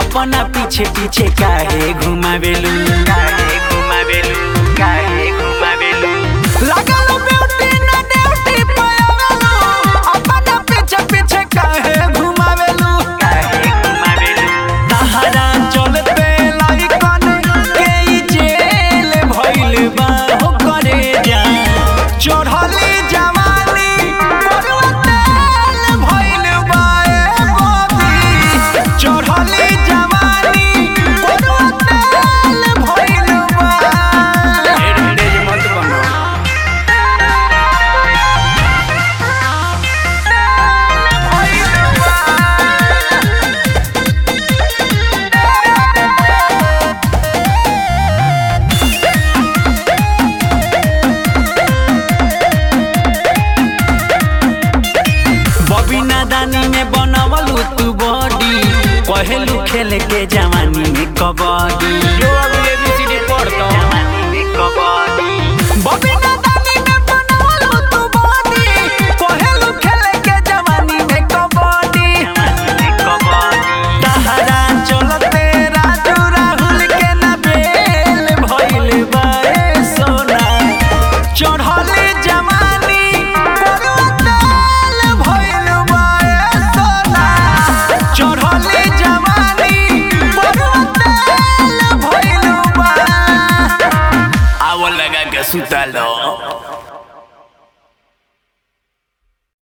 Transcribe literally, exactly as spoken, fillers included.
अपना पीछे पीछे काहे घुमावेलू काहे घुमावेलू काहे घुमावेलू लागल ब्यूटी ना ड्यूटी पावेलू अपना पीछे पीछे काहे घुमावेलू काहे घुमावेलू तहरा चलते लाइकन के ई जेल भइल बा हो करे जा चढ़ली जवानी बरुआ तेल भइल बा ए मोदी चढ़ली जवानी बरुआ तेल भइल बा एड़े मत बनो बबी नादानी में बनवलू तू बॉडी पहलू खेल के जवानी में कबड्डी।